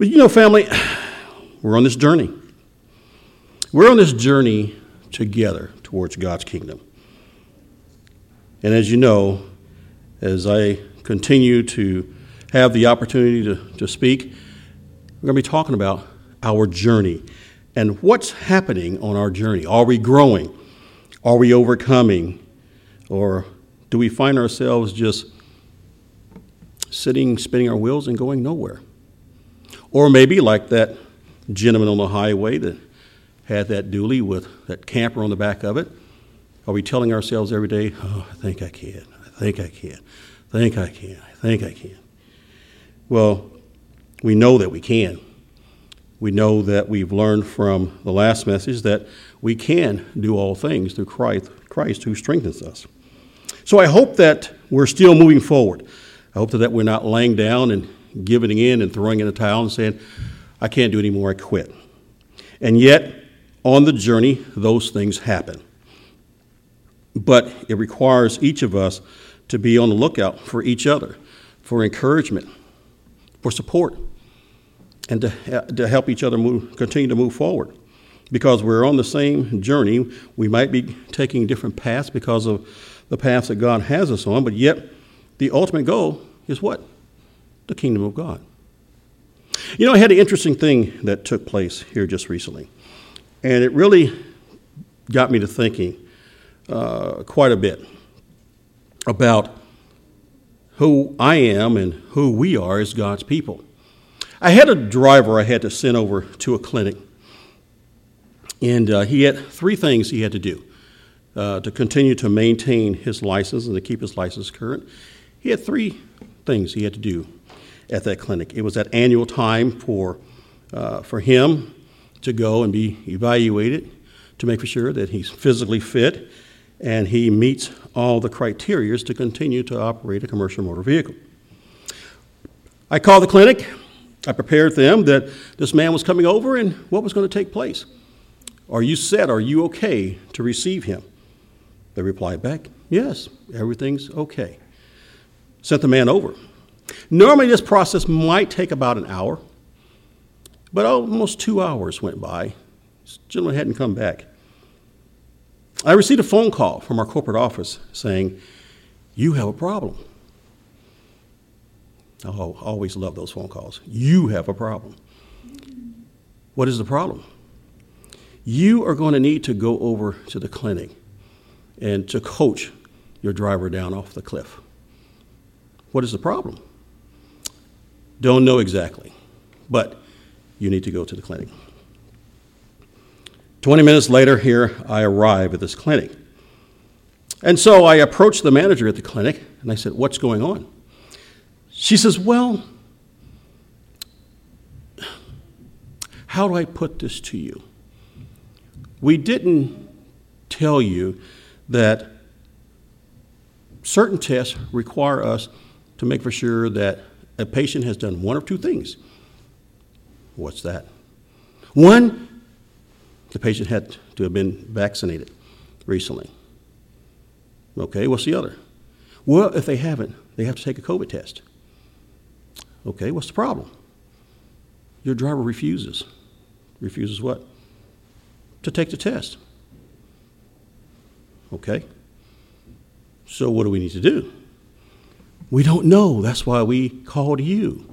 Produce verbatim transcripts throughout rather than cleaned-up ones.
But you know, family, we're on this journey. We're on this journey together towards God's kingdom. And as you know, as I continue to have the opportunity to, to speak, we're going to be talking about our journey and what's happening on our journey. Are we growing? Are we overcoming? Or do we find ourselves just sitting, spinning our wheels and going nowhere? Or maybe like that gentleman on the highway that had that dually with that camper on the back of it. Are we telling ourselves every day, oh, I think I can, I think I can, I think I can, I think I can. Well, we know that we can. We know that we've learned from the last message that we can do all things through Christ, Christ who strengthens us. So I hope that we're still moving forward. I hope that we're not laying down and giving in and throwing in a towel and saying, I can't do it anymore, I quit. And yet, on the journey, those things happen. But it requires each of us to be on the lookout for each other, for encouragement, for support, and to, to help each other move, continue to move forward. Because we're on the same journey. We might be taking different paths because of the paths that God has us on, but yet the ultimate goal is what? The kingdom of God. You know, I had an interesting thing that took place here just recently. And it really got me to thinking uh, quite a bit about who I am and who we are as God's people. I had a driver I had to send over to a clinic. And uh, he had three things he had to do uh, to continue to maintain his license and to keep his license current. He had three things he had to do at that clinic. It was that annual time for uh, for him to go and be evaluated to make sure that he's physically fit and he meets all the criteria to continue to operate a commercial motor vehicle. I called the clinic. I prepared them that this man was coming over and what was going to take place. Are you set? Are you okay to receive him? They replied back, yes, everything's okay. Sent the man over. Normally this process might take about an hour, but almost two hours went by. This gentleman hadn't come back. I received a phone call from our corporate office saying, you have a problem. Oh, I always love those phone calls. You have a problem. What is the problem? You are going to need to go over to the clinic and to coach your driver down off the cliff. What is the problem? Don't know exactly, but you need to go to the clinic. twenty minutes later, here I arrive at this clinic. And so I approached the manager at the clinic, and I said, what's going on? She says, well, how do I put this to you? We didn't tell you that certain tests require us to make for sure that a patient has done one of two things. What's that? One, the patient had to have been vaccinated recently. Okay, what's the other? Well, if they haven't, they have to take a COVID test. Okay, what's the problem? Your driver refuses. Refuses what? To take the test. Okay. So what do we need to do? We don't know. That's why we called you.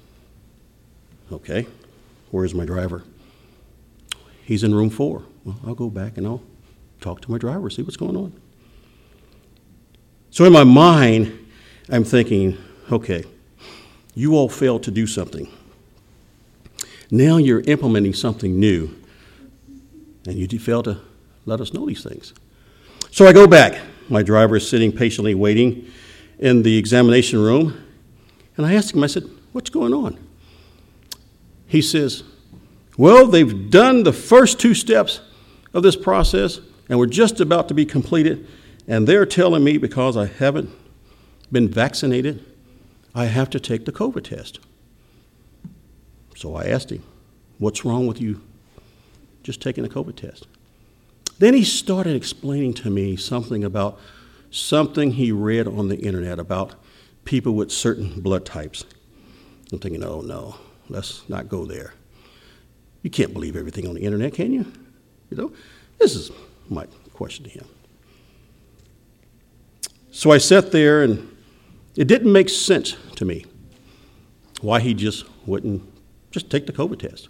Okay. Where's my driver? He's in room four. Well, I'll go back and I'll talk to my driver, see what's going on. So in my mind, I'm thinking, okay, you all failed to do something. Now you're implementing something new, and you fail to let us know these things. So I go back. My driver is sitting patiently waiting in the examination room, and I asked him, I said, what's going on? He says, well, they've done the first two steps of this process, and we're just about to be completed, and they're telling me because I haven't been vaccinated, I have to take the COVID test. So I asked him, what's wrong with you just taking the COVID test? Then he started explaining to me something about something he read on the internet about people with certain blood types. I'm thinking, oh, no, let's not go there. You can't believe everything on the internet, can you? You know, this is my question to him. So I sat there, and it didn't make sense to me why he just wouldn't just take the COVID test.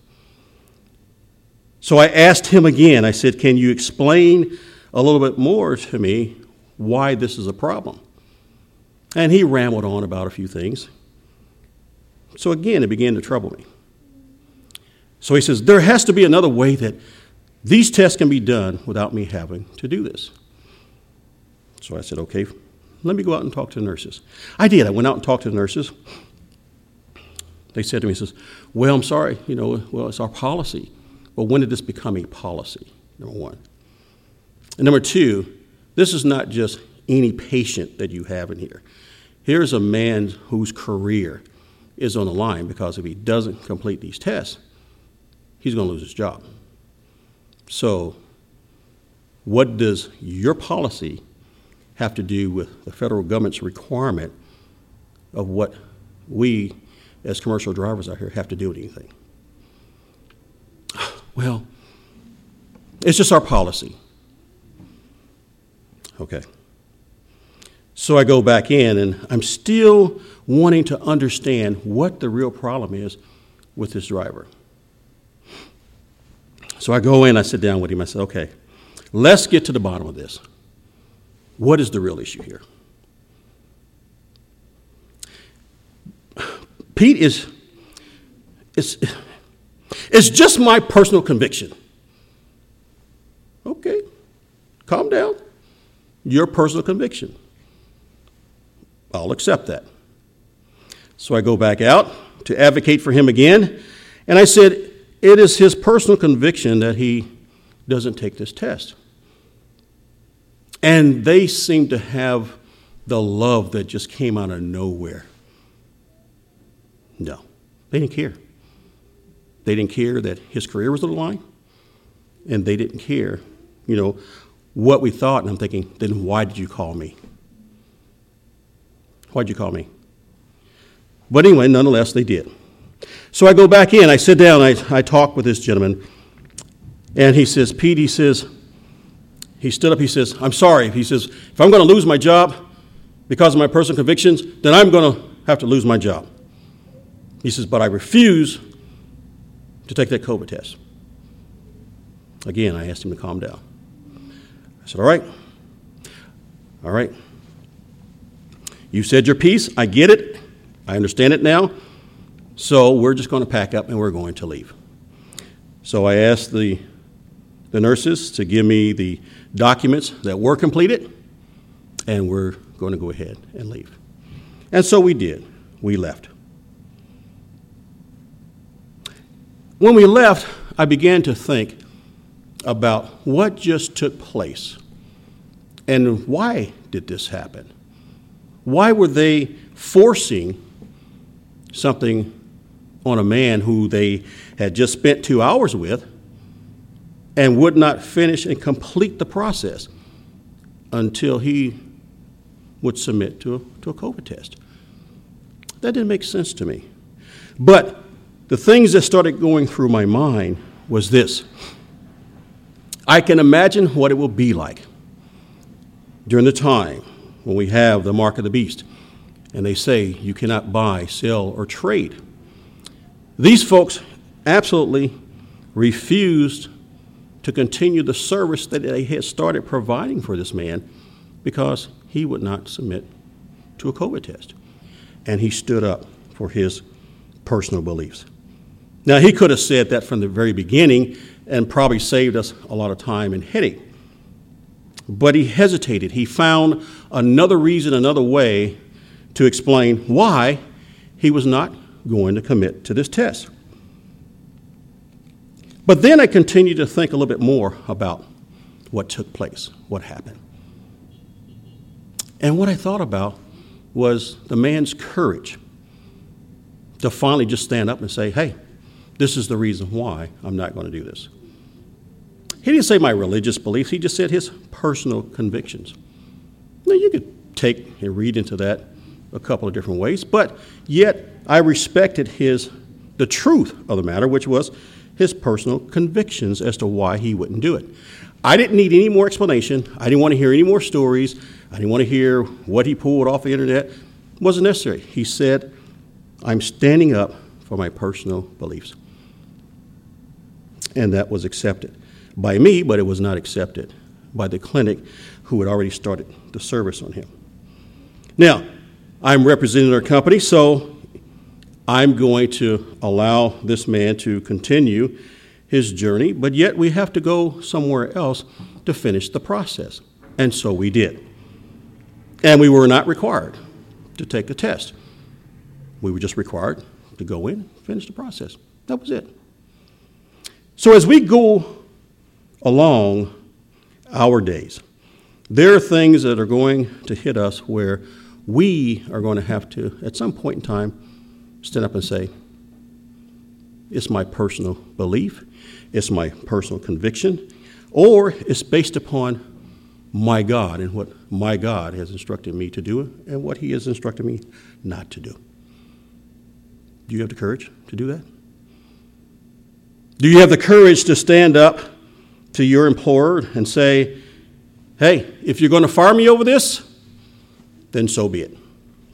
So I asked him again. I said, can you explain a little bit more to me why this is a problem? And he rambled on about a few things. So again, it began to trouble me. So he says, there has to be another way that these tests can be done without me having to do this. So I said, okay, let me go out and talk to the nurses. I did. I went out and talked to the nurses. They said to me, says, well, I'm sorry, you know, well, it's our policy. Well, when did this become a policy, number one? And number two, this is not just any patient that you have in here. Here's a man whose career is on the line, because if he doesn't complete these tests, he's going to lose his job. So what does your policy have to do with the federal government's requirement of what we as commercial drivers out here have to do with anything? Well, it's just our policy. Okay. So I go back in, and I'm still wanting to understand what the real problem is with this driver. So I go in, I sit down with him, I said, okay, let's get to the bottom of this. What is the real issue here? Pete, is it's, it's just my personal conviction. Okay, calm down. Your personal conviction. I'll accept that. So I go back out to advocate for him again, and I said, it is his personal conviction that he doesn't take this test. And they seem to have the love that just came out of nowhere. No, they didn't care. They didn't care that his career was on the line, and they didn't care, you know, what we thought. And I'm thinking, then why did you call me? Why'd you call me? But anyway, nonetheless, they did. So I go back in, I sit down, I, I talk with this gentleman, and he says, Pete, he says, he stood up, he says, I'm sorry. He says, if I'm going to lose my job because of my personal convictions, then I'm going to have to lose my job. He says, but I refuse to take that COVID test. Again, I asked him to calm down. I said, all right, all right. You said your piece, I get it, I understand it now, so we're just going to pack up and we're going to leave. So I asked the, the nurses to give me the documents that were completed, and we're going to go ahead and leave. And so we did. We left. When we left, I began to think about what just took place and why did this happen? Why were they forcing something on a man who they had just spent two hours with and would not finish and complete the process until he would submit to a, to a COVID test? That didn't make sense to me. But the things that started going through my mind was this. I can imagine what it will be like during the time when we have the mark of the beast and they say you cannot buy, sell, or trade. These folks absolutely refused to continue the service that they had started providing for this man because he would not submit to a COVID test. And he stood up for his personal beliefs. Now, he could have said that from the very beginning and probably saved us a lot of time and headache. But he hesitated. He found another reason, another way to explain why he was not going to commit to this test. But then I continued to think a little bit more about what took place, what happened. And what I thought about was the man's courage to finally just stand up and say, hey, this is the reason why I'm not going to do this. He didn't say my religious beliefs. He just said his personal convictions. Now, you could take and read into that a couple of different ways, but yet I respected his the truth of the matter, which was his personal convictions as to why he wouldn't do it. I didn't need any more explanation. I didn't want to hear any more stories. I didn't want to hear what he pulled off the internet. It wasn't necessary. He said, I'm standing up for my personal beliefs. And that was accepted by me, but it was not accepted by the clinic who had already started the service on him. Now, I'm representing our company, so I'm going to allow this man to continue his journey, but yet we have to go somewhere else to finish the process. And so we did. And we were not required to take a test. We were just required to go in and finish the process. That was it. So as we go along our days, there are things that are going to hit us where we are going to have to, at some point in time, stand up and say, it's my personal belief, it's my personal conviction, or it's based upon my God and what my God has instructed me to do and what he has instructed me not to do. Do you have the courage to do that? Do you have the courage to stand up to your employer and say, hey, if you're going to fire me over this, then so be it.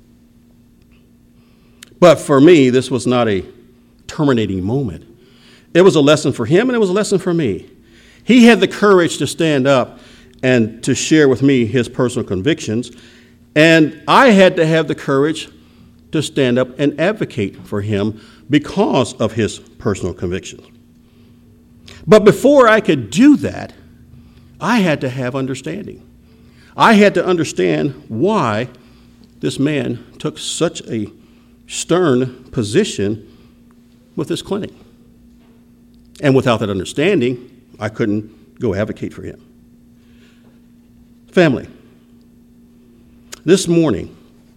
But for me, this was not a terminating moment. It was a lesson for him, and it was a lesson for me. He had the courage to stand up and to share with me his personal convictions, and I had to have the courage to stand up and advocate for him because of his personal convictions. But before I could do that, I had to have understanding. I had to understand why this man took such a stern position with this clinic. And without that understanding, I couldn't go advocate for him. Family, this morning,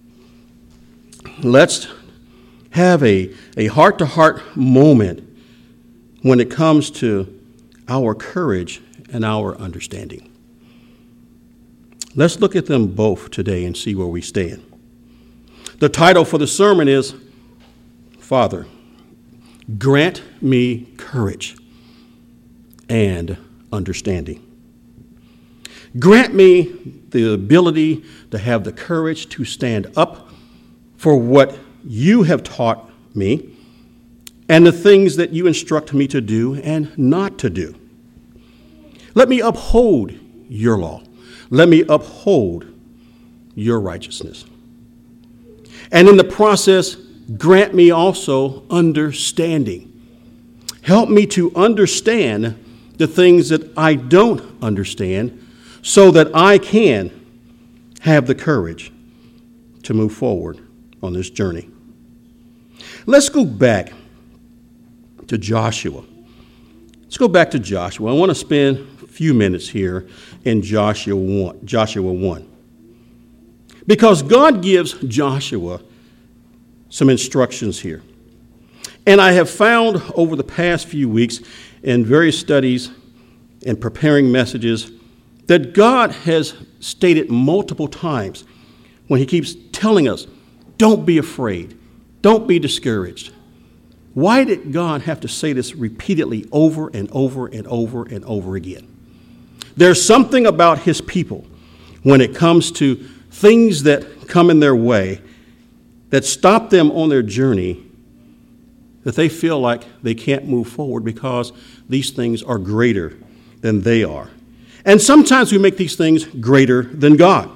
let's have a, a heart-to-heart moment when it comes to our courage and our understanding. Let's look at them both today and see where we stand. The title for the sermon is, Father, grant me courage and understanding. Grant me the ability to have the courage to stand up for what you have taught me and the things that you instruct me to do and not to do. Let me uphold your law. Let me uphold your righteousness. And in the process, grant me also understanding. Help me to understand the things that I don't understand so that I can have the courage to move forward on this journey. Let's go back to Joshua. Let's go back to Joshua. I want to spend a few minutes here in Joshua one. Joshua one. Because God gives Joshua some instructions here. And I have found over the past few weeks in various studies and preparing messages that God has stated multiple times when he keeps telling us, don't be afraid, don't be discouraged. Why did God have to say this repeatedly over and over and over and over again? There's something about his people when it comes to things that come in their way that stop them on their journey, that they feel like they can't move forward because these things are greater than they are. And sometimes we make these things greater than God.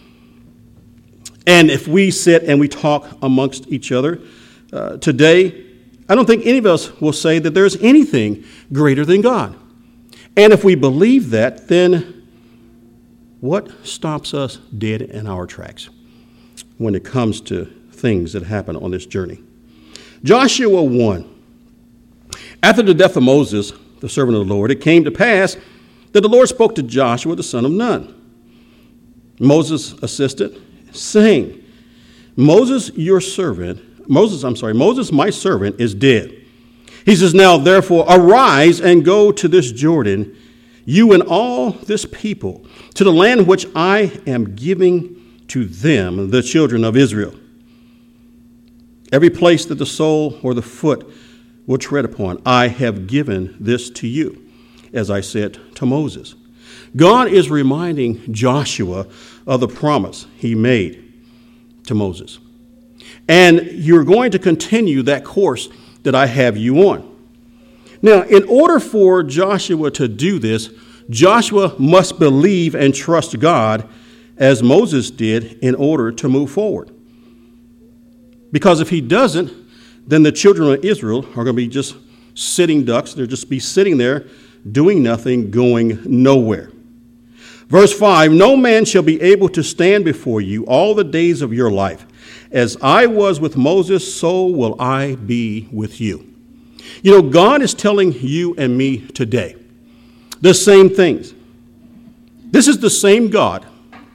And if we sit and we talk amongst each other uh, today, I don't think any of us will say that there's anything greater than God. And if we believe that, then what stops us dead in our tracks when it comes to things that happen on this journey? Joshua one. After the death of Moses, the servant of the Lord, it came to pass that the Lord spoke to Joshua, the son of Nun, Moses' assistant, saying, Moses, your servant, Moses, I'm sorry, Moses, my servant, is dead. He says, now, therefore, arise and go to this Jordan, you and all this people, to the land which I am giving to them, the children of Israel. Every place that the sole or the foot will tread upon. I have given this to you, as I said to Moses. God is reminding Joshua of the promise he made to Moses. And you're going to continue that course that I have you on. Now, in order for Joshua to do this, Joshua must believe and trust God as Moses did in order to move forward. Because if he doesn't, then the children of Israel are going to be just sitting ducks. They'll just be sitting there doing nothing, going nowhere. Verse five, no man shall be able to stand before you all the days of your life. As I was with Moses, so will I be with you. You know, God is telling you and me today the same things. This is the same God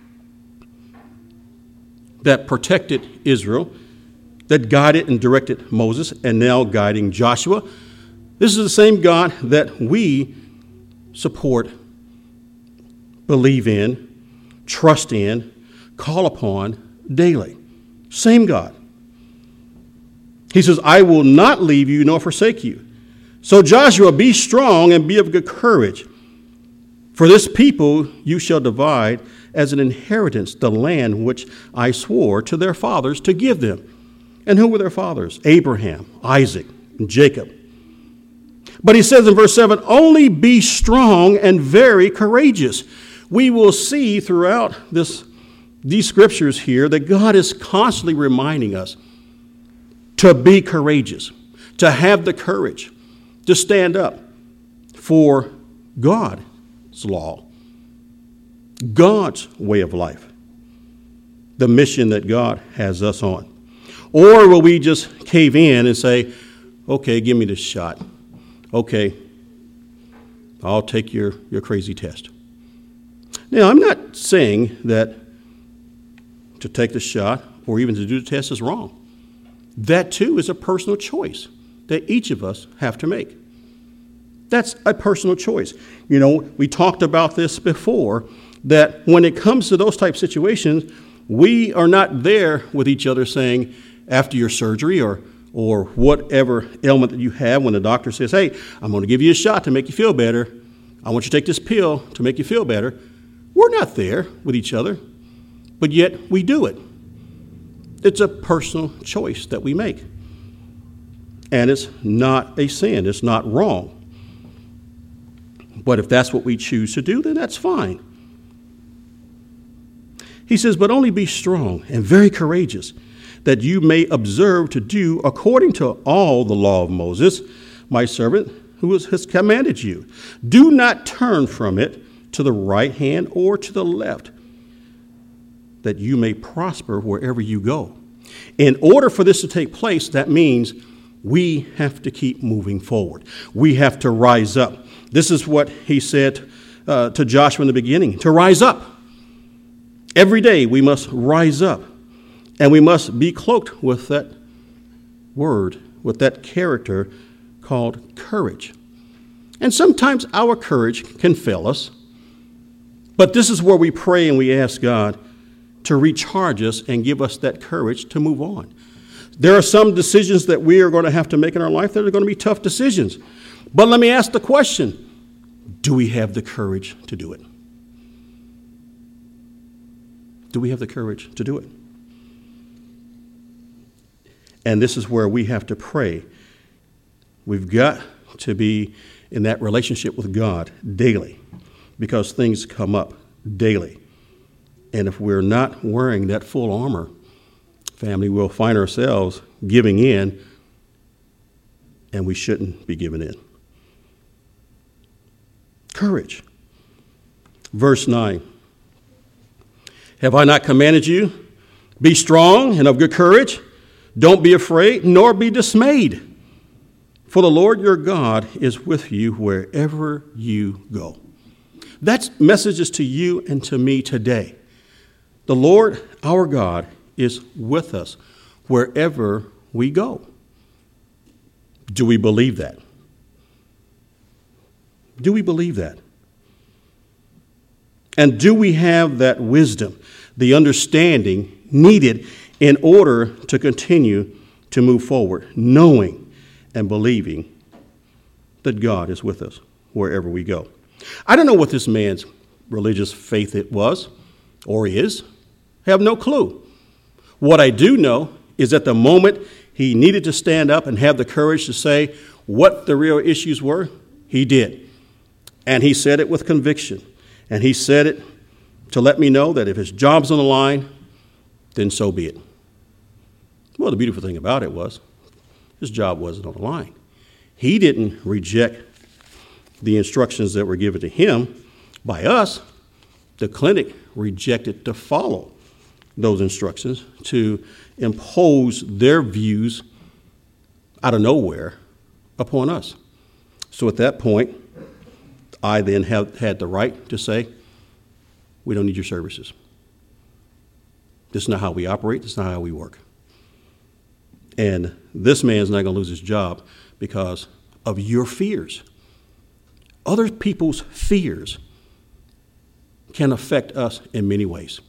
that protected Israel, that guided and directed Moses, and now guiding Joshua. This is the same God that we support, believe in, trust in, call upon daily. Same God. He says, I will not leave you nor forsake you. So Joshua, be strong and be of good courage. For this people you shall divide as an inheritance the land which I swore to their fathers to give them. And who were their fathers? Abraham, Isaac, and Jacob. But he says in verse seven, only be strong and very courageous. We will see throughout this, these scriptures here that God is constantly reminding us to be courageous, to have the courage to stand up for God's law, God's way of life, the mission that God has us on. Or will we just cave in and say, okay, give me this shot. Okay, I'll take your, your crazy test. Now, I'm not saying that to take the shot or even to do the test is wrong. That, too, is a personal choice that each of us have to make. That's a personal choice. You know, we talked about this before, that when it comes to those type of situations, we are not there with each other saying, after your surgery or or whatever ailment that you have, when the doctor says, hey, I'm going to give you a shot to make you feel better. I want you to take this pill to make you feel better. We're not there with each other, but yet we do it. It's a personal choice that we make. And it's not a sin. It's not wrong. But if that's what we choose to do, then that's fine. He says, but only be strong and very courageous, that you may observe to do according to all the law of Moses, my servant, who has commanded you. Do not turn from it to the right hand or to the left, that you may prosper wherever you go. In order for this to take place, that means we have to keep moving forward. We have to rise up. This is what he said uh, to Joshua in the beginning, to rise up. Every day we must rise up. And we must be cloaked with that word, with that character called courage. And sometimes our courage can fail us. But this is where we pray and we ask God to recharge us and give us that courage to move on. There are some decisions that we are going to have to make in our life that are going to be tough decisions. But let me ask the question, do we have the courage to do it? Do we have the courage to do it? And this is where we have to pray. We've got to be in that relationship with God daily, because things come up daily. And if we're not wearing that full armor, family, we'll find ourselves giving in, and we shouldn't be giving in. Courage. Verse nine. Have I not commanded you? Be strong and of good courage. Don't be afraid, nor be dismayed. For the Lord your God is with you wherever you go. That's messages to you and to me today. The Lord, our God, is with us wherever we go. Do we believe that? Do we believe that? And do we have that wisdom, the understanding needed in order to continue to move forward, knowing and believing that God is with us wherever we go. I don't know what this man's religious faith it was or is. I have no clue. What I do know is that the moment he needed to stand up and have the courage to say what the real issues were, he did. And he said it with conviction. And he said it to let me know that if his job's on the line, then so be it. Well, the beautiful thing about it was his job wasn't on the line. He didn't reject the instructions that were given to him by us. The clinic rejected to follow those instructions, to impose their views out of nowhere upon us. So at that point, I then have had the right to say, we don't need your services. This is not how we operate. This is not how we work. And this man's not going to lose his job because of your fears. Other people's fears can affect us in many ways.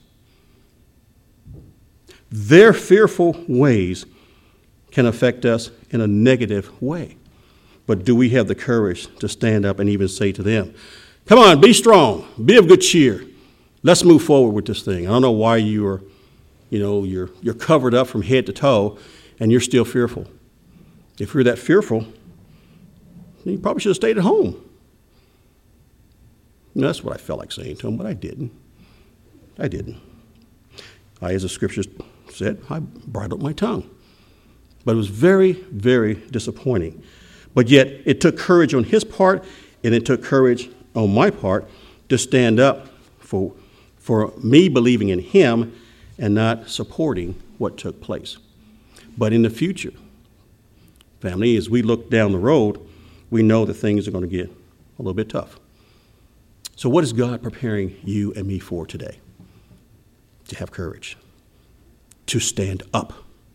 Their fearful ways can affect us in a negative way. But do we have the courage to stand up and even say to them, come on, be strong, be of good cheer. Let's move forward with this thing. I don't know why you are, you know, you're you're covered up from head to toe and you're still fearful. If you're that fearful, then you probably should have stayed at home. And that's what I felt like saying to him, but I didn't. I didn't. I, as the scriptures said, I bridled my tongue. But it was very, very disappointing. But yet it took courage on his part, and it took courage on my part to stand up for, for me believing in him and not supporting what took place. But in the future, family, as we look down the road, we know that things are going to get a little bit tough. So what is God preparing you and me for today? To have courage, to stand up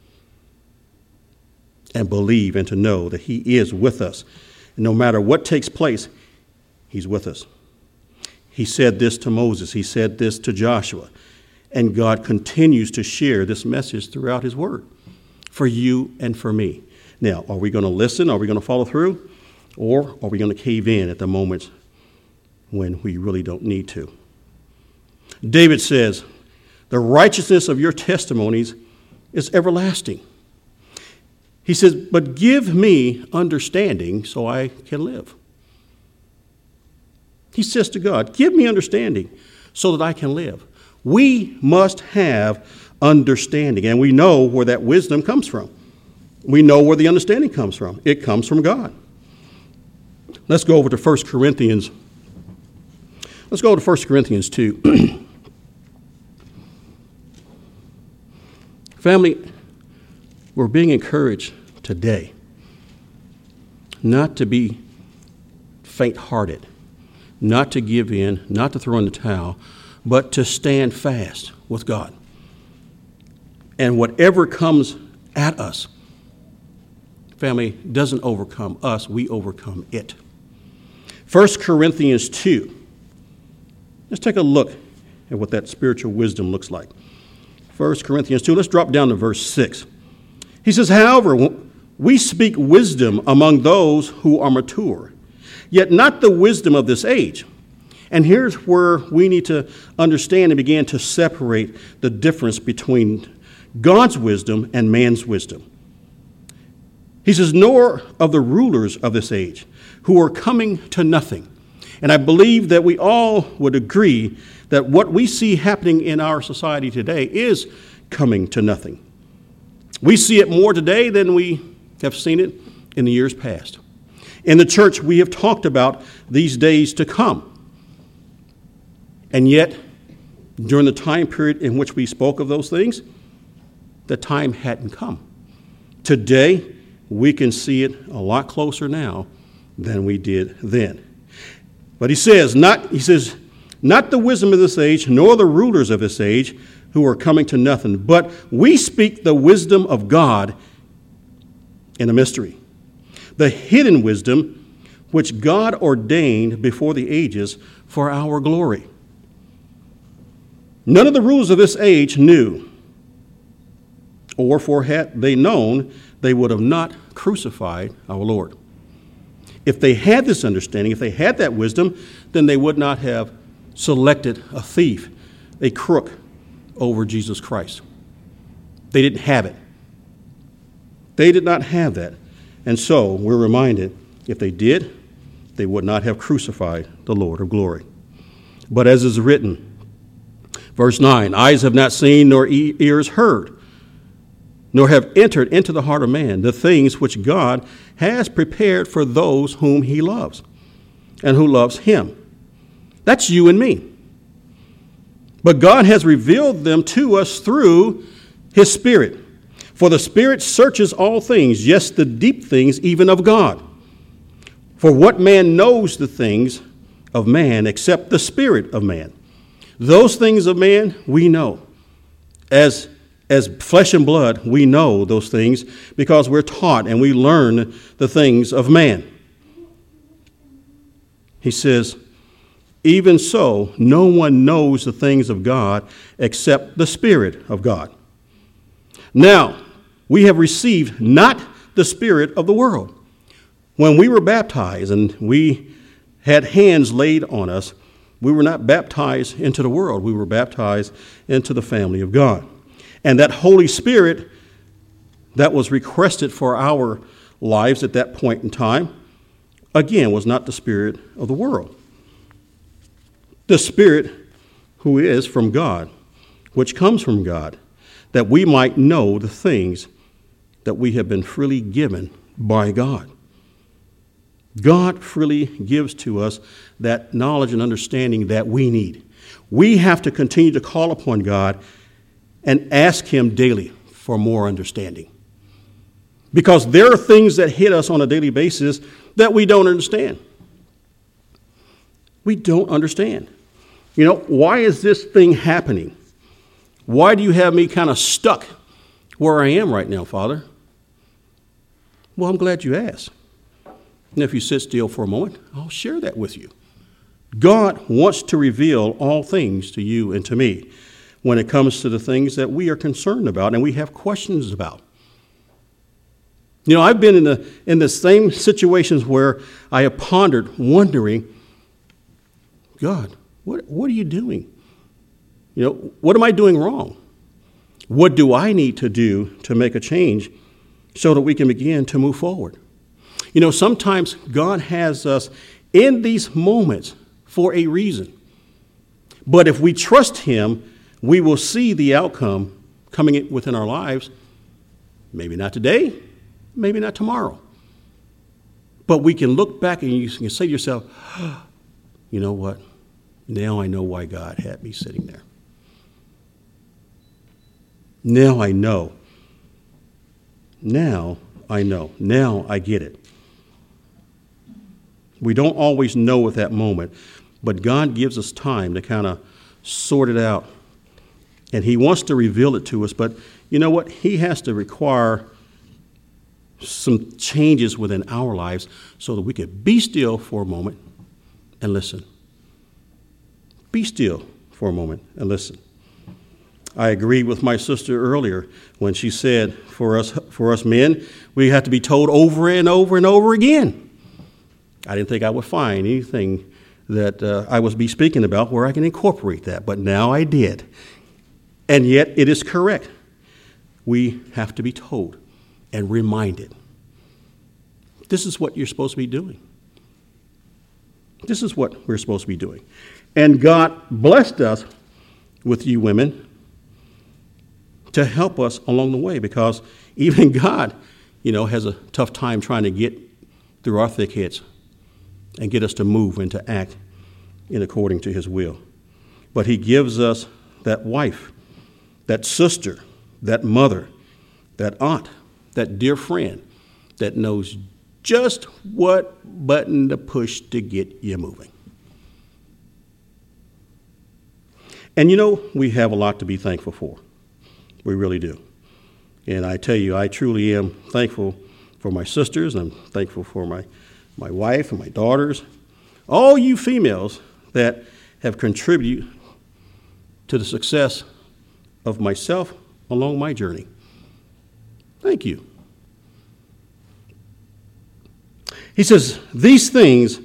and believe and to know that he is with us. And no matter what takes place, he's with us. He said this to Moses. He said this to Joshua. And God continues to share this message throughout his word for you and for me. Now, are we going to listen? Are we going to follow through? Or are we going to cave in at the moments when we really don't need to? David says, the righteousness of your testimonies is everlasting. He says, but give me understanding so I can live. He says to God, give me understanding so that I can live. We must have understanding, and we know where that wisdom comes from. We know where the understanding comes from. It comes from God. Let's go over to First Corinthians. Let's go to First Corinthians two. Family, we're being encouraged today not to be faint-hearted, not to give in, not to throw in the towel, but to stand fast with God. And whatever comes at us, family, doesn't overcome us, we overcome it. First Corinthians two. Let's take a look at what that spiritual wisdom looks like. First Corinthians two, let's drop down to verse six. He says, however, we speak wisdom among those who are mature, yet not the wisdom of this age. And here's where we need to understand and begin to separate the difference between God's wisdom and man's wisdom. He says, nor of the rulers of this age, who are coming to nothing. And I believe that we all would agree that what we see happening in our society today is coming to nothing. We see it more today than we have seen it in the years past. In the church, we have talked about these days to come. And yet, during the time period in which we spoke of those things, the time hadn't come. Today, we can see it a lot closer now than we did then. But he says, not, he says, not the wisdom of this age, nor the rulers of this age who are coming to nothing, but we speak the wisdom of God in a mystery, the hidden wisdom which God ordained before the ages for our glory. None of the rulers of this age knew Or for had they known, they would have not crucified our Lord. If they had this understanding, if they had that wisdom, then they would not have selected a thief, a crook, over Jesus Christ. They didn't have it. They did not have that. And so we're reminded, if they did, they would not have crucified the Lord of glory. But as is written, verse nine, eyes have not seen nor e- ears heard, nor have entered into the heart of man the things which God has prepared for those whom he loves and who loves him. That's you and me. But God has revealed them to us through his Spirit. For the Spirit searches all things, yes, the deep things even of God. For what man knows the things of man except the Spirit of man? Those things of man we know. As, as flesh and blood, we know those things because we're taught and we learn the things of man. He says, even so, no one knows the things of God except the Spirit of God. Now, we have received not the spirit of the world. When we were baptized and we had hands laid on us, we were not baptized into the world. We were baptized into the family of God. And that Holy Spirit that was requested for our lives at that point in time, again, was not the spirit of the world. The Spirit who is from God, which comes from God, that we might know the things that we have been freely given by God. God freely gives to us that knowledge and understanding that we need. We have to continue to call upon God and ask him daily for more understanding. Because there are things that hit us on a daily basis that we don't understand. We don't understand. You know, why is this thing happening? Why do you have me kind of stuck where I am right now, Father? Well, I'm glad you asked. And if you sit still for a moment, I'll share that with you. God wants to reveal all things to you and to me when it comes to the things that we are concerned about and we have questions about. You know, I've been in the in the same situations where I have pondered, wondering, God, what what are you doing? You know, what am I doing wrong? What do I need to do to make a change so that we can begin to move forward? You know, sometimes God has us in these moments for a reason. But if we trust him, we will see the outcome coming within our lives. Maybe not today, maybe not tomorrow. But we can look back and you can say to yourself, oh, you know what? Now I know why God had me sitting there. Now I know. Now I know. Now I get it. We don't always know at that moment, but God gives us time to kind of sort it out. And he wants to reveal it to us, but you know what? He has to require some changes within our lives so that we could be still for a moment and listen. Be still for a moment and listen. I agreed with my sister earlier when she said, for us, for us men, we have to be told over and over and over again. I didn't think I would find anything that uh, I was be speaking about where I can incorporate that, but now I did. And yet it is correct. We have to be told and reminded. This is what you're supposed to be doing. This is what we're supposed to be doing. And God blessed us with you women to help us along the way, because even God, you know, has a tough time trying to get through our thick heads and get us to move and to act in according to his will. But he gives us that wife, that sister, that mother, that aunt, that dear friend that knows just what button to push to get you moving. And you know, we have a lot to be thankful for. We really do. And I tell you, I truly am thankful for my sisters. I'm thankful for my, my wife and my daughters. All you females that have contributed to the success of myself along my journey. Thank you. He says, these things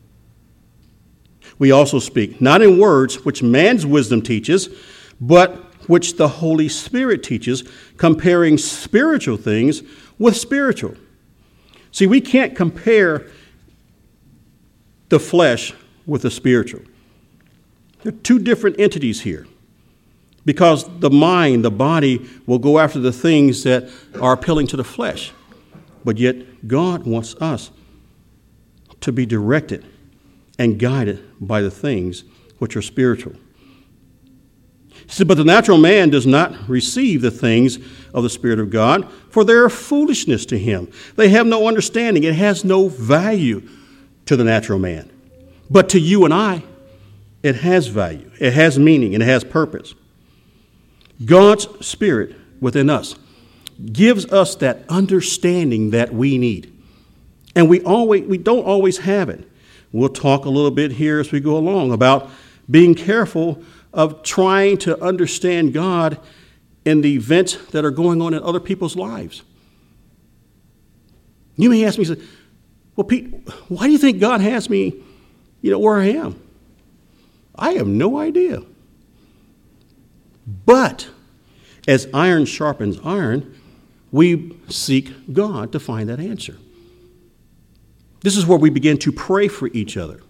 we also speak, not in words which man's wisdom teaches, but which the Holy Spirit teaches, comparing spiritual things with spiritual. See, we can't compare the flesh with the spiritual. There are two different entities here, because the mind, the body, will go after the things that are appealing to the flesh. But yet God wants us to be directed and guided by the things which are spiritual. He said, but the natural man does not receive the things of the Spirit of God, for they are foolishness to him. They have no understanding. It has no value to the natural man. But to you and I, it has value. It has meaning, and it has purpose. God's Spirit within us gives us that understanding that we need. And we always we don't always have it. We'll talk a little bit here as we go along about being careful of trying to understand God in the events that are going on in other people's lives. You may ask me, well, Pete, why do you think God has me, you know, where I am? I have no idea. But as iron sharpens iron, we seek God to find that answer. This is where we begin to pray for each other.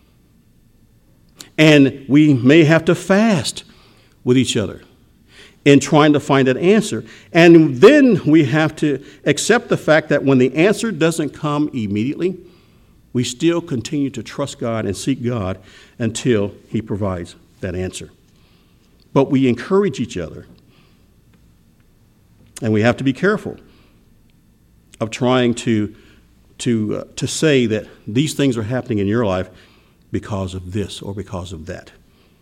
And we may have to fast with each other in trying to find that answer. And then we have to accept the fact that when the answer doesn't come immediately, we still continue to trust God and seek God until He provides that answer. But we encourage each other. And we have to be careful of trying to To, uh, to say that these things are happening in your life because of this or because of that.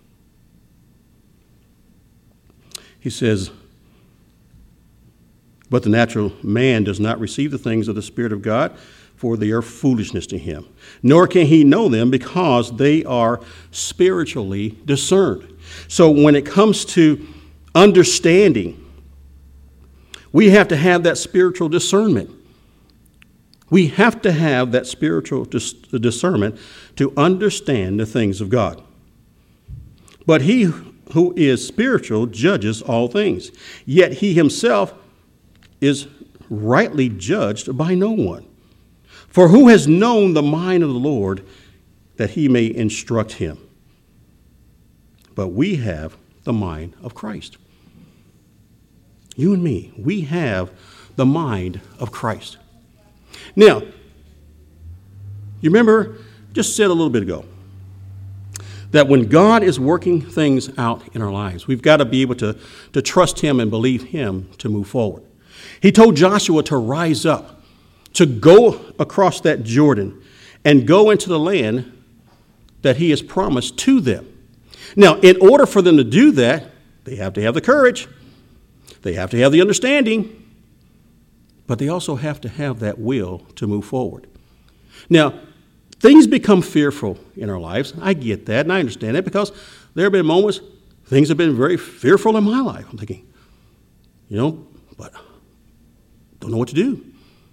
He says, but the natural man does not receive the things of the Spirit of God, for they are foolishness to him. Nor can he know them because they are spiritually discerned. So when it comes to understanding, we have to have that spiritual discernment. We have to have that spiritual dis- discernment to understand the things of God. But he who is spiritual judges all things, yet he himself is rightly judged by no one. For who has known the mind of the Lord that he may instruct him? But we have the mind of Christ. You and me, we have the mind of Christ. Now, you remember, just said a little bit ago, that when God is working things out in our lives, we've got to be able to, to trust Him and believe Him to move forward. He told Joshua to rise up, to go across that Jordan and go into the land that He has promised to them. Now, in order for them to do that, they have to have the courage, they have to have the understanding, but they also have to have that will to move forward. Now, things become fearful in our lives. I get that, and I understand that, because there have been moments, things have been very fearful in my life. I'm thinking, you know, but don't know what to do.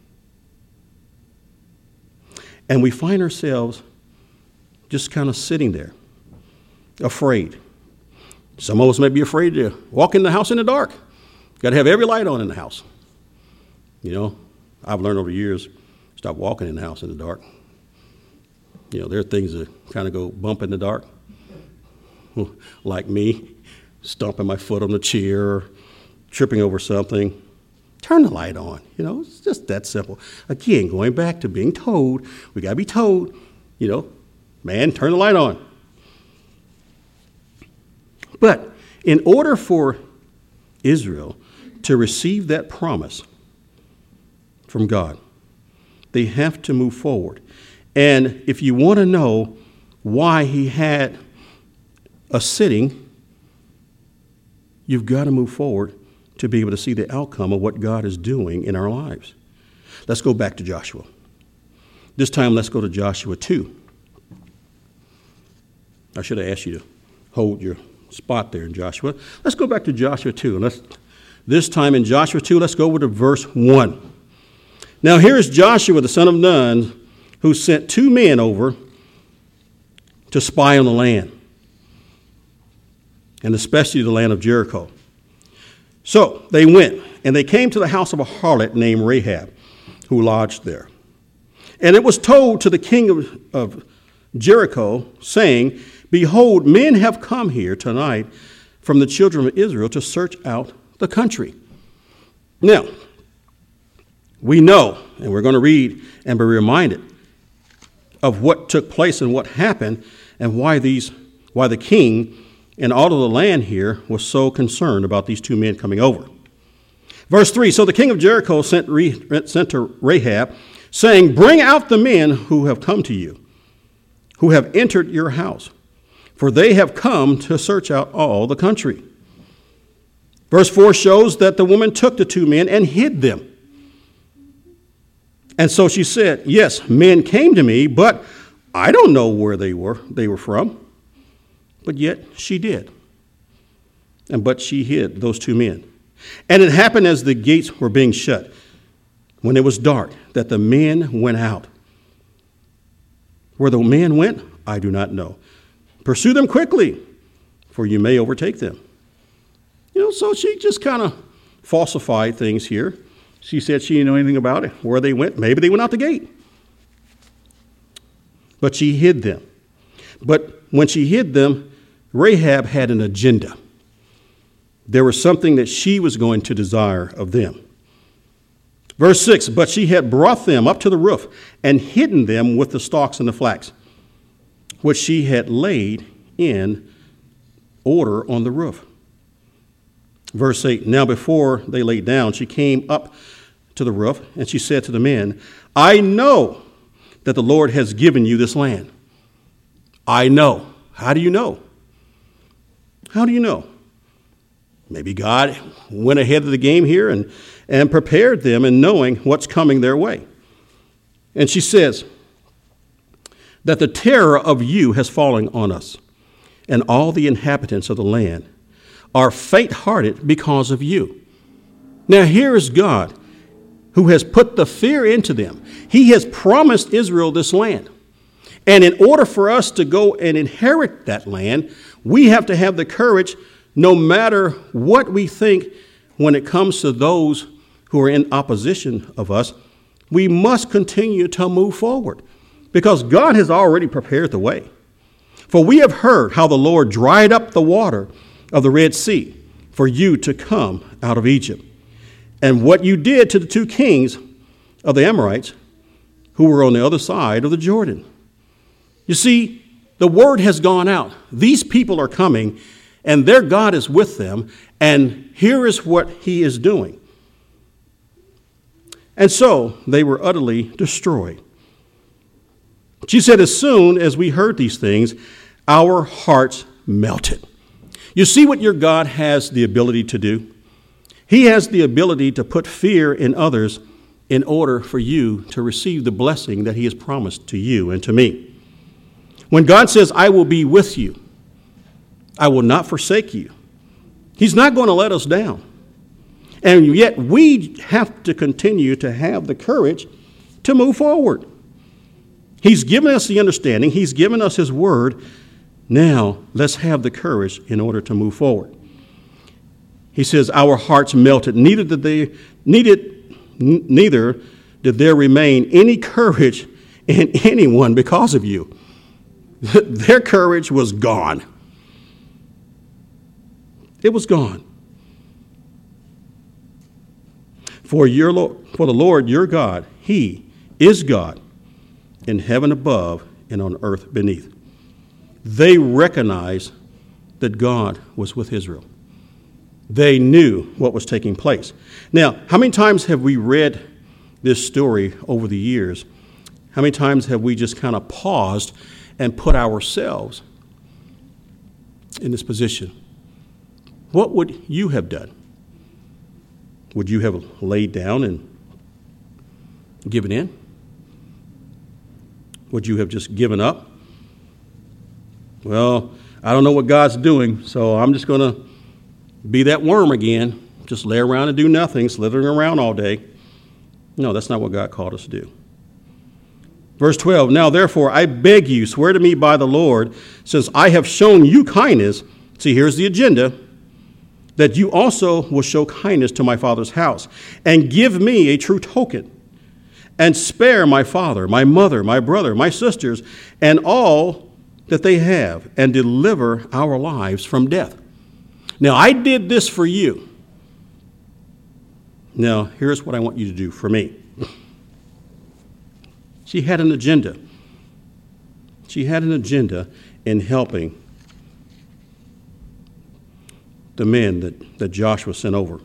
And we find ourselves just kind of sitting there, afraid. Some of us may be afraid to walk in the house in the dark. Got to have every light on in the house. You know, I've learned over the years, stop walking in the house in the dark. You know, there are things that kind of go bump in the dark, like me, stomping my foot on the chair or tripping over something. Turn the light on. You know, it's just that simple. Again, going back to being told, we got to be told, you know, man, turn the light on. But in order for Israel to receive that promise from God, they have to move forward. And if you want to know why He had a sitting, you've got to move forward to be able to see the outcome of what God is doing in our lives. Let's go back to Joshua. This time, let's go to Joshua two. I should have asked you to hold your spot there in Joshua. Let's go back to Joshua two, and let's this time in Joshua two. Let's go over to verse one. Now here is Joshua, the son of Nun, who sent two men over to spy on the land, and especially the land of Jericho. So they went, and they came to the house of a harlot named Rahab, who lodged there. And it was told to the king of, of Jericho, saying, Behold, men have come here tonight from the children of Israel to search out the country. Now, we know, and we're going to read and be reminded of what took place and what happened and why these, why the king and all of the land here was so concerned about these two men coming over. Verse three, so the king of Jericho sent, sent to Rahab, saying, Bring out the men who have come to you, who have entered your house, for they have come to search out all the country. Verse four shows that the woman took the two men and hid them. And so she said, Yes, men came to me, but I don't know where they were, they were from. But yet she did. And but she hid those two men. And it happened as the gates were being shut, when it was dark, that the men went out. Where the men went, I do not know. Pursue them quickly, for you may overtake them. You know, so she just kind of falsified things here. She said she didn't know anything about it, where they went. Maybe they went out the gate. But she hid them. But when she hid them, Rahab had an agenda. There was something that she was going to desire of them. Verse six, but she had brought them up to the roof and hidden them with the stalks and the flax, which she had laid in order on the roof. Verse eight, now before they lay down, she came up to the roof, and she said to the men, I know that the Lord has given you this land. I know. How do you know? How do you know? Maybe God went ahead of the game here and, and prepared them in knowing what's coming their way. And she says that the terror of you has fallen on us, and all the inhabitants of the land are faint-hearted because of you. Now here is God, who has put the fear into them. He has promised Israel this land. And in order for us to go and inherit that land, we have to have the courage, no matter what we think when it comes to those who are in opposition of us, we must continue to move forward because God has already prepared the way. For we have heard how the Lord dried up the water of the Red Sea for you to come out of Egypt, and what you did to the two kings of the Amorites who were on the other side of the Jordan. You see, the word has gone out. These people are coming, and their God is with them, and here is what he is doing. And so they were utterly destroyed. She said, as soon as we heard these things, our hearts melted. You see what your God has the ability to do? He has the ability to put fear in others in order for you to receive the blessing that he has promised to you and to me. When God says, I will be with you, I will not forsake you, he's not going to let us down. And yet we have to continue to have the courage to move forward. He's given us the understanding. He's given us his word. Now let's have the courage in order to move forward. He says, our hearts melted. Neither did they, needed, n- neither did there remain any courage in anyone because of you. Their courage was gone. It was gone. For your Lord, for the Lord your God, he is God in heaven above and on earth beneath. They recognized that God was with Israel. They knew what was taking place. Now, how many times have we read this story over the years? How many times have we just kind of paused and put ourselves in this position? What would you have done? Would you have laid down and given in? Would you have just given up? Well, I don't know what God's doing, so I'm just going to be that worm again, just lay around and do nothing, slithering around all day. No, that's not what God called us to do. Verse twelve, now therefore I beg you, swear to me by the Lord, since I have shown you kindness, see, here's the agenda, that you also will show kindness to my father's house, and give me a true token, and spare my father, my mother, my brother, my sisters, and all that they have, and deliver our lives from death. Now, I did this for you. Now, here's what I want you to do for me. She had an agenda. She had an agenda in helping the men that, that Joshua sent over.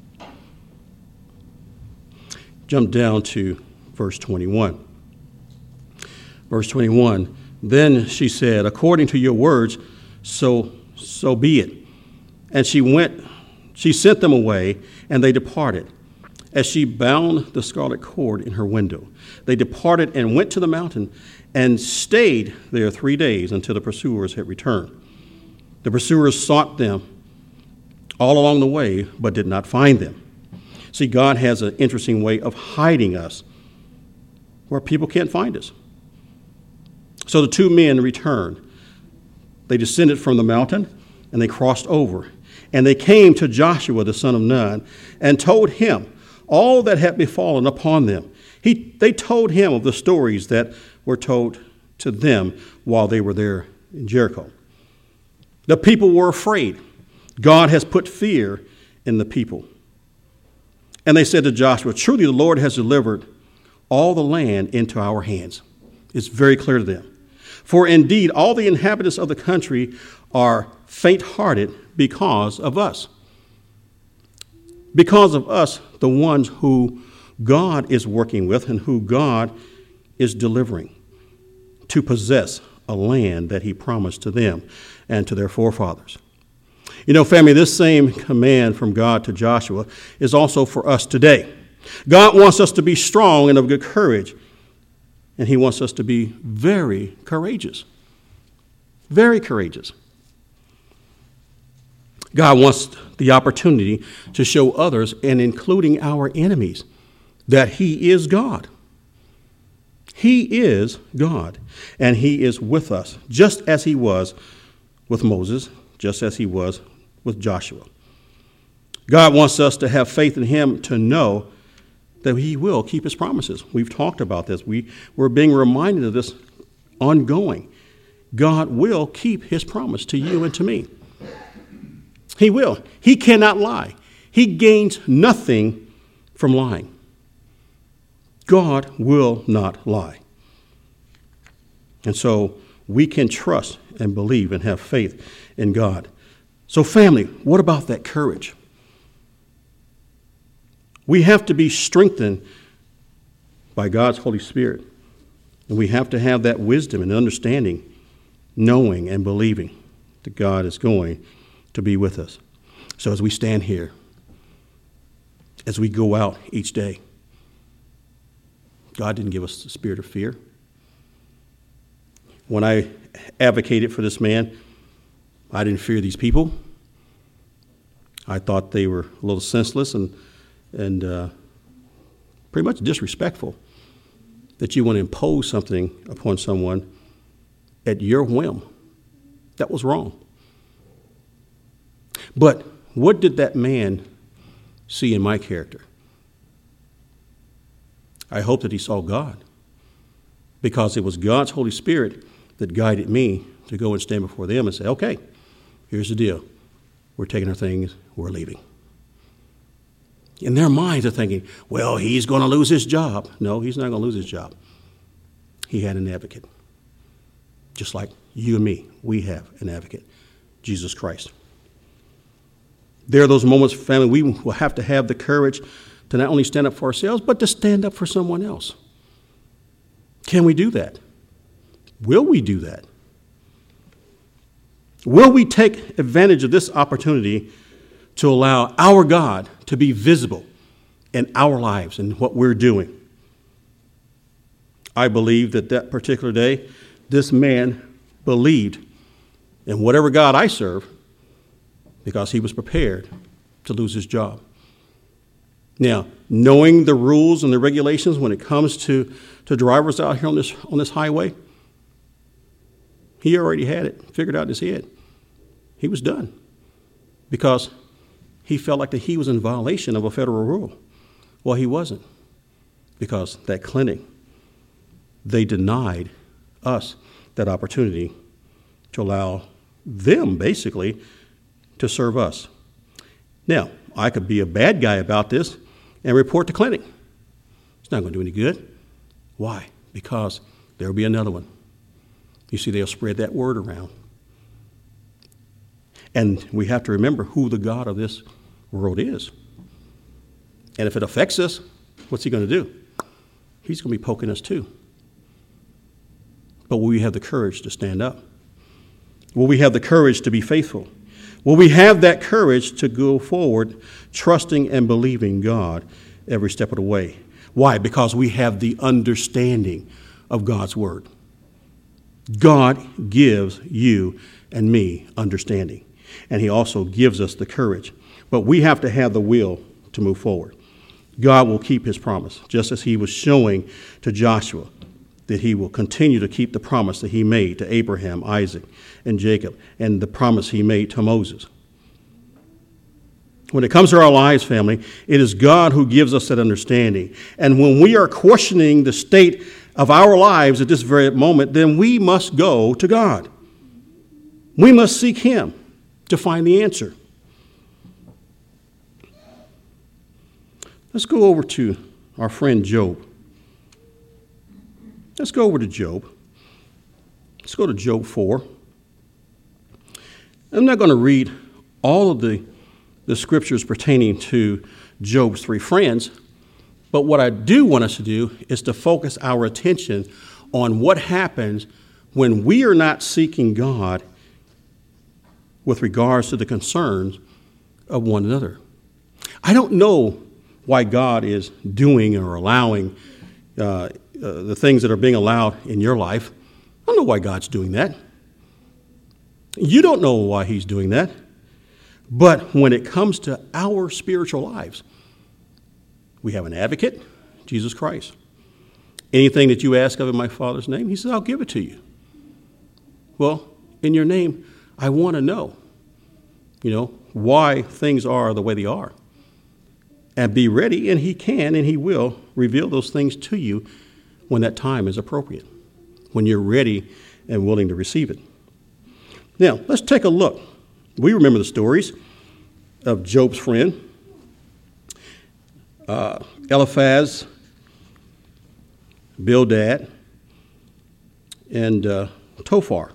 Jump down to verse twenty-one. Verse twenty-one, then she said, according to your words, so so be it. And she went, she sent them away, and they departed, as she bound the scarlet cord in her window. They departed and went to the mountain and stayed there three days until the pursuers had returned. The pursuers sought them all along the way, but did not find them. See, God has an interesting way of hiding us where people can't find us. So the two men returned. They descended from the mountain, and they crossed over. And they came to Joshua, the son of Nun, and told him all that had befallen upon them. He, they told him of the stories that were told to them while they were there in Jericho. The people were afraid. God has put fear in the people. And they said to Joshua, truly the Lord has delivered all the land into our hands. It's very clear to them. For indeed, all the inhabitants of the country are faint-hearted because of us. Because of us, the ones who God is working with and who God is delivering to possess a land that he promised to them and to their forefathers. You know, family, this same command from God to Joshua is also for us today. God wants us to be strong and of good courage, and he wants us to be very courageous. Very courageous. God wants the opportunity to show others, and including our enemies, that he is God. He is God, and he is with us, just as he was with Moses, just as he was with Joshua. God wants us to have faith in him, to know that he will keep his promises. We've talked about this. We, we're being reminded of this ongoing. God will keep his promise to you and to me. He will. He cannot lie. He gains nothing from lying. God will not lie. And so we can trust and believe and have faith in God. So family, what about that courage? We have to be strengthened by God's Holy Spirit. And we have to have that wisdom and understanding, knowing and believing that God is going to be with us. So as we stand here, as we go out each day, God didn't give us the spirit of fear. When I advocated for this man, I didn't fear these people. I thought they were a little senseless and, and uh, pretty much disrespectful, that you want to impose something upon someone at your whim. That was wrong. But what did that man see in my character? I hope that he saw God, because it was God's Holy Spirit that guided me to go and stand before them and say, okay, here's the deal. We're taking our things, we're leaving. In their minds, they're thinking, well, he's going to lose his job. No, he's not going to lose his job. He had an advocate. Just like you and me, we have an advocate, Jesus Christ. There are those moments, family, we will have to have the courage to not only stand up for ourselves, but to stand up for someone else. Can we do that? Will we do that? Will we take advantage of this opportunity to allow our God to be visible in our lives and what we're doing? I believe that that particular day, this man believed in whatever God I serve, because he was prepared to lose his job. Now, knowing the rules and the regulations when it comes to, to drivers out here on this on this highway, he already had it figured out in his head. He was done because he felt like that he was in violation of a federal rule. Well, he wasn't, because that clinic, they denied us that opportunity to allow them, basically, to serve us. Now, I could be a bad guy about this and report the clinic. It's not going to do any good. Why? Because there will be another one. You see, they'll spread that word around. And we have to remember who the God of this world is. And if it affects us, what's he going to do? He's going to be poking us too. But will we have the courage to stand up? Will we have the courage to be faithful? Will we have that courage to go forward, trusting and believing God every step of the way? Why? Because we have the understanding of God's word. God gives you and me understanding, and he also gives us the courage. But we have to have the will to move forward. God will keep his promise, just as he was showing to Joshua that he will continue to keep the promise that he made to Abraham, Isaac, and Jacob, and the promise he made to Moses. When it comes to our lives, family, it is God who gives us that understanding. And when we are questioning the state of our lives at this very moment, then we must go to God. We must seek him to find the answer. Let's go over to our friend Job. Let's go over to Job. Let's go to Job four. I'm not going to read all of the, the scriptures pertaining to Job's three friends, but what I do want us to do is to focus our attention on what happens when we are not seeking God with regards to the concerns of one another. I don't know why God is doing or allowing uh, uh, the things that are being allowed in your life. I don't know why God's doing that. You don't know why he's doing that. But when it comes to our spiritual lives, we have an advocate, Jesus Christ. Anything that you ask of in my Father's name, he says, I'll give it to you. Well, in your name, I want to know, you know, why things are the way they are. And be ready, and he can and he will reveal those things to you when that time is appropriate, when you're ready and willing to receive it. Now, let's take a look. We remember the stories of Job's friend, uh, Eliphaz, Bildad, and uh, Tophar.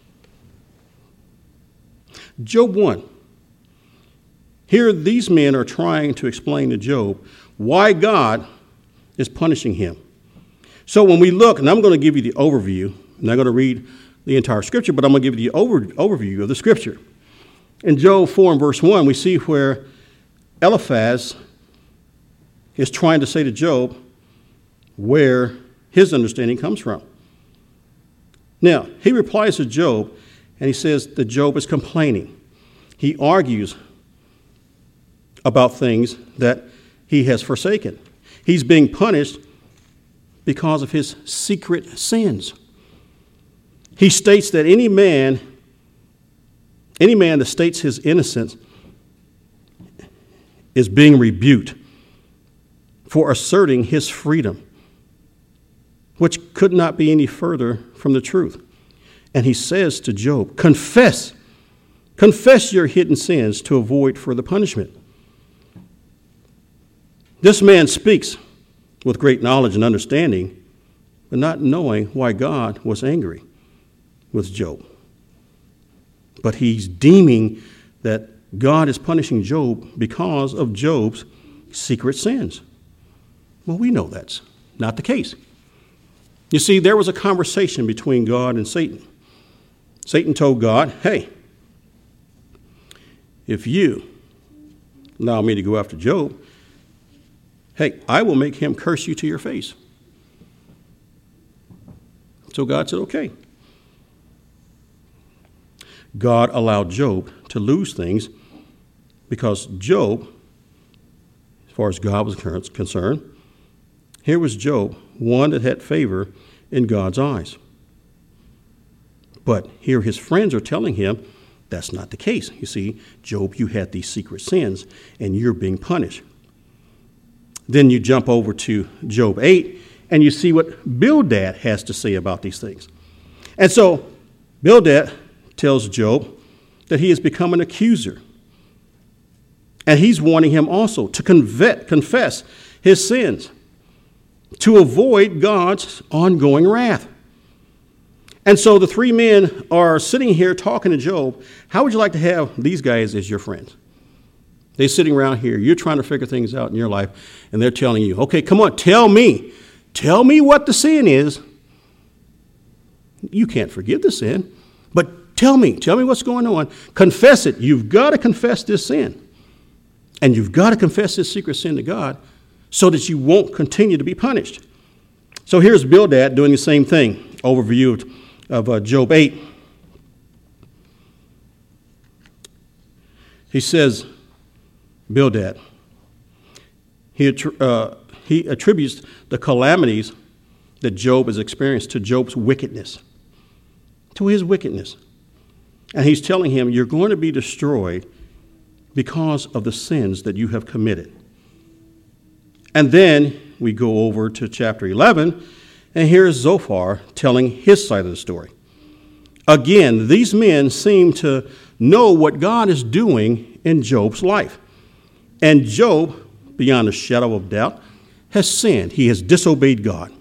Job one. Here, these men are trying to explain to Job why God is punishing him. So when we look, and I'm going to give you the overview, I'm not going to read the entire scripture, but I'm going to give you the over, overview of the scripture. In Job four and verse one, we see where Eliphaz is trying to say to Job where his understanding comes from. Now, he replies to Job, and he says that Job is complaining. He argues about things that he has forsaken. He's being punished because of his secret sins. He states that any man, any man that states his innocence is being rebuked for asserting his freedom, which could not be any further from the truth. And he says to Job, confess, confess your hidden sins to avoid further punishment. This man speaks with great knowledge and understanding, but not knowing why God was angry with Job. But he's deeming that God is punishing Job because of Job's secret sins. Well, we know that's not the case. You see, there was a conversation between God and Satan. Satan told God, hey, if you allow me to go after Job, hey, I will make him curse you to your face. So God said, okay. God allowed Job to lose things because Job, as far as God was concerned. Here was Job, one that had favor in God's eyes. But here his friends are telling him that's not the case. You see, Job, you had these secret sins, and you're being punished. Then you jump over to Job eight, and you see what Bildad has to say about these things. And so Bildad tells Job that he has become an accuser. And he's warning him also to conve- confess his sins, to avoid God's ongoing wrath. And so the three men are sitting here talking to Job. How would you like to have these guys as your friends? They're sitting around here. You're trying to figure things out in your life, and they're telling you, okay, come on, tell me. Tell me what the sin is. You can't forgive the sin, but tell me. Tell me what's going on. Confess it. You've got to confess this sin. And you've got to confess this secret sin to God so that you won't continue to be punished. So here's Bildad doing the same thing. Overview of, of uh, Job eight. He says, Bildad, he, uh, he attributes the calamities that Job has experienced to Job's wickedness, to his wickedness. And he's telling him, you're going to be destroyed because of the sins that you have committed. And then we go over to chapter eleven, and here's Zophar telling his side of the story. Again, these men seem to know what God is doing in Job's life. And Job, beyond a shadow of doubt, has sinned. He has disobeyed God.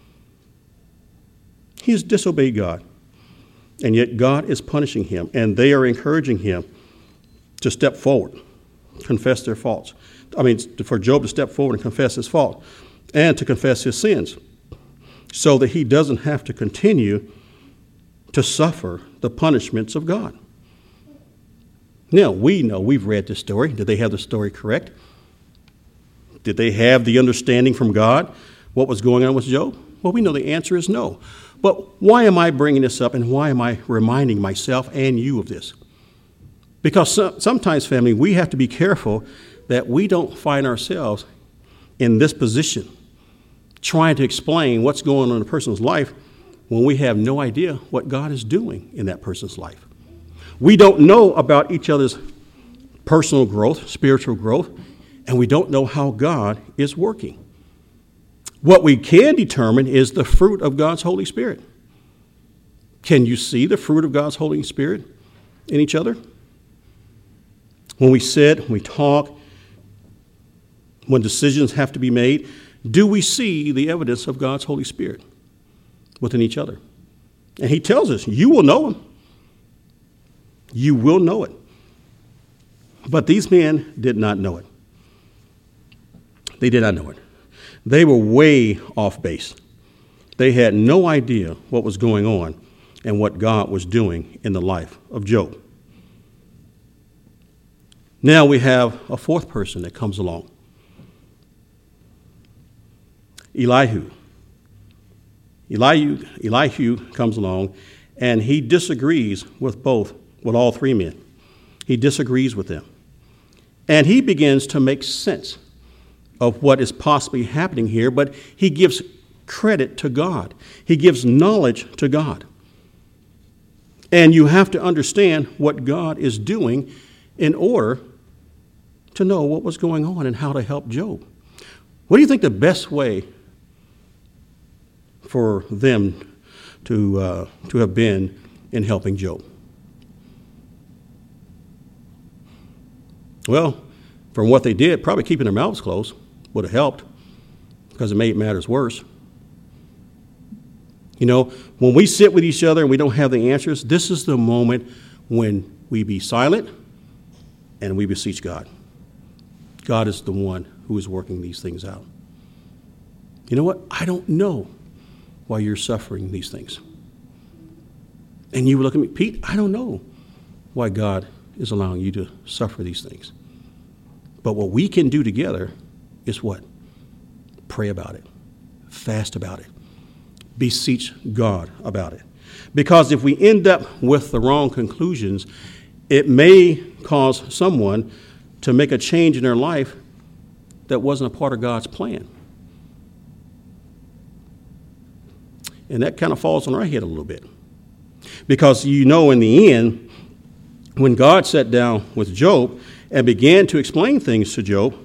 He has disobeyed God. And yet God is punishing him, and they are encouraging him to step forward, confess their faults. I mean, for Job to step forward and confess his fault and to confess his sins so that he doesn't have to continue to suffer the punishments of God. Now, we know, we've read this story. Did they have the story correct? Did they have the understanding from God what was going on with Job? Well, we know the answer is no. But why am I bringing this up, and why am I reminding myself and you of this? Because so, sometimes, family, we have to be careful that we don't find ourselves in this position trying to explain what's going on in a person's life when we have no idea what God is doing in that person's life. We don't know about each other's personal growth, spiritual growth, and we don't know how God is working. What we can determine is the fruit of God's Holy Spirit. Can you see the fruit of God's Holy Spirit in each other? When we sit, when we talk, when decisions have to be made, do we see the evidence of God's Holy Spirit within each other? And he tells us, you will know him. You will know it. But these men did not know it. They did not know it. They were way off base. They had no idea what was going on and what God was doing in the life of Job. Now we have a fourth person that comes along. Elihu. Elihu, Elihu comes along, and he disagrees with both, with all three men. He disagrees with them. And he begins to make sense of what is possibly happening here, but he gives credit to God. He gives knowledge to God. And you have to understand what God is doing in order to know what was going on and how to help Job. What do you think the best way for them to, uh, to have been in helping Job? Well, from what they did, probably keeping their mouths closed would have helped because it made matters worse. You know, when we sit with each other and we don't have the answers, this is the moment when we be silent and we beseech God. God is the one who is working these things out. You know what? I don't know why you're suffering these things. And you would look at me, Pete, I don't know why God is allowing you to suffer these things. But what we can do together is what? Pray about it. Fast about it. Beseech God about it. Because if we end up with the wrong conclusions, it may cause someone to make a change in their life that wasn't a part of God's plan. And that kind of falls on our head a little bit. Because you know in the end, when God sat down with Job and began to explain things to Job,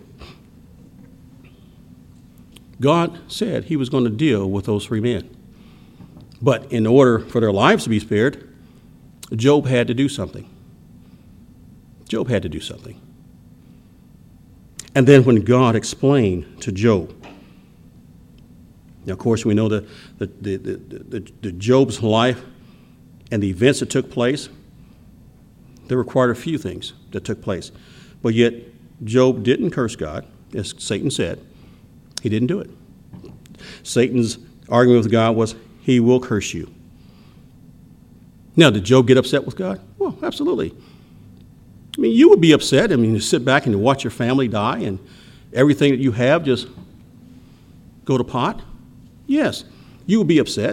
God said he was going to deal with those three men. But in order for their lives to be spared, Job had to do something. Job had to do something. And then when God explained to Job, now of course we know that the, the, the, the, the Job's life and the events that took place, they required a few things that took place. But yet Job didn't curse God, as Satan said. He didn't do it. Satan's argument with God was, he will curse you. Now, did Job get upset with God? Well, absolutely. I mean, you would be upset. I mean, you sit back and you watch your family die and everything that you have just go to pot. Yes, you would be upset.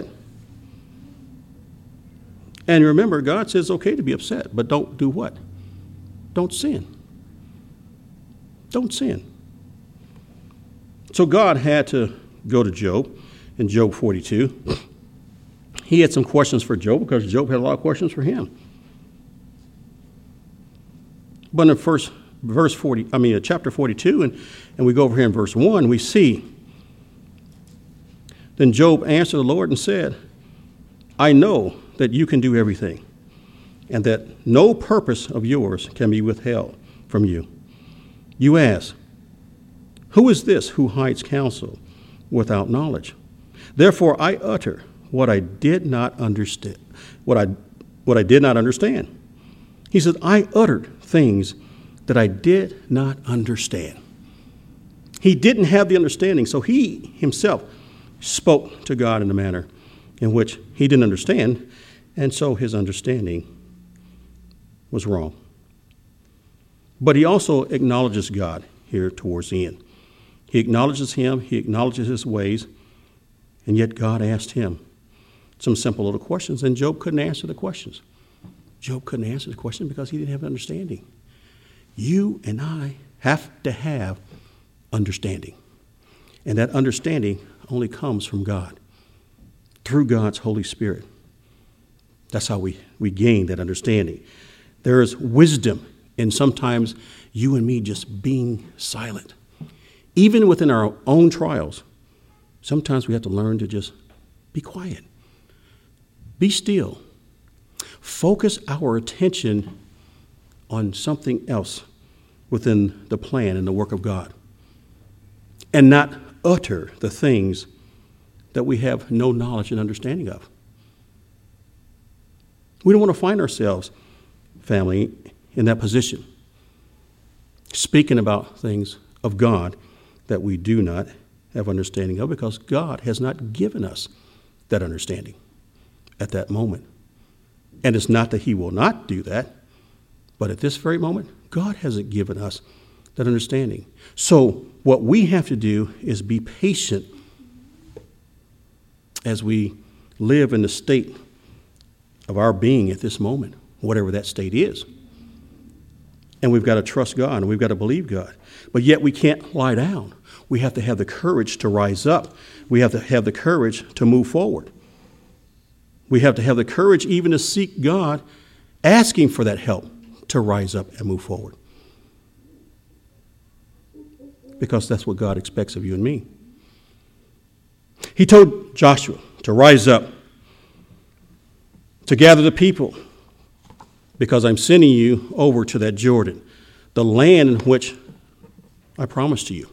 And remember, God says it's okay to be upset, but don't do what? Don't sin. Don't sin. So God had to go to Job in Job forty-two. He had some questions for Job because Job had a lot of questions for him. But in first verse forty, I mean, chapter forty-two, and, and we go over here in verse one, we see, then Job answered the Lord and said, I know that you can do everything, and that no purpose of yours can be withheld from you. You ask, who is this who hides counsel without knowledge? Therefore I utter what I did not understand, what I what I did not understand. He said, I uttered things that I did not understand. He didn't have the understanding, so he himself spoke to God in a manner in which he didn't understand, and so his understanding was wrong. But he also acknowledges God here towards the end. He acknowledges him, he acknowledges his ways, and yet God asked him some simple little questions, and Job couldn't answer the questions. Job couldn't answer the question because he didn't have understanding. You and I have to have understanding. And that understanding only comes from God, through God's Holy Spirit. That's how we, we gain that understanding. There is wisdom in sometimes you and me just being silent. Even within our own trials, sometimes we have to learn to just be quiet. Be still. Focus our attention on something else within the plan and the work of God, and not utter the things that we have no knowledge and understanding of. We don't want to find ourselves, family, in that position, speaking about things of God that we do not have understanding of, because God has not given us that understanding at that moment. And it's not that he will not do that, but at this very moment, God hasn't given us that understanding. So what we have to do is be patient as we live in the state of our being at this moment, whatever that state is. And we've got to trust God, and we've got to believe God. But yet we can't lie down. We have to have the courage to rise up. We have to have the courage to move forward. We have to have the courage even to seek God, asking for that help to rise up and move forward. Because that's what God expects of you and me. He told Joshua to rise up, to gather the people, because I'm sending you over to that Jordan, the land in which I promised to you.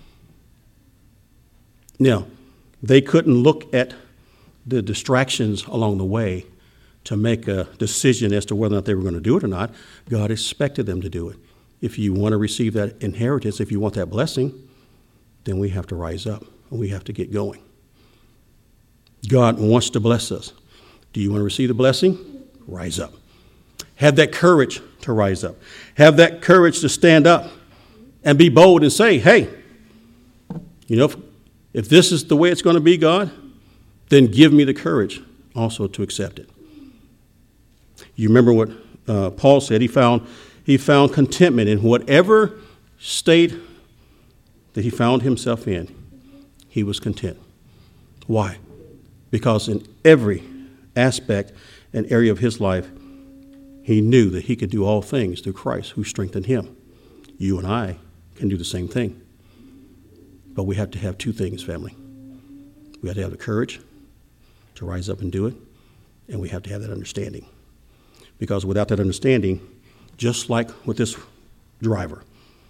Now, they couldn't look at the distractions along the way to make a decision as to whether or not they were going to do it or not. God expected them to do it. If you want to receive that inheritance, if you want that blessing, then we have to rise up and we have to get going. God wants to bless us. Do you want to receive the blessing? Rise up. Have that courage to rise up. Have that courage to stand up and be bold and say, hey, you know, if, if this is the way it's going to be, God, then give me the courage also to accept it. You remember what uh, Paul said? He found, he found contentment in whatever state that he found himself in, he was content. Why? Because in every aspect and area of his life, he knew that he could do all things through Christ who strengthened him. You and I can do the same thing. But we have to have two things, family. We have to have the courage to rise up and do it, and we have to have that understanding. Because without that understanding, just like with this driver,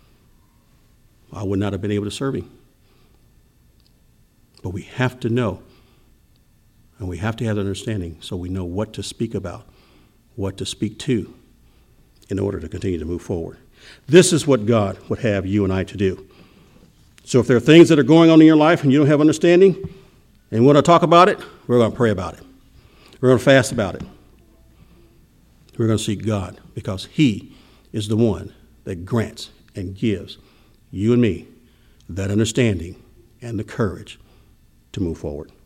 I would not have been able to serve him. But we have to know, and we have to have that understanding so we know what to speak about, what to speak to, in order to continue to move forward. This is what God would have you and I to do. So if there are things that are going on in your life and you don't have understanding and want to talk about it, we're going to pray about it. We're going to fast about it. We're going to seek God because he is the one that grants and gives you and me that understanding and the courage to move forward.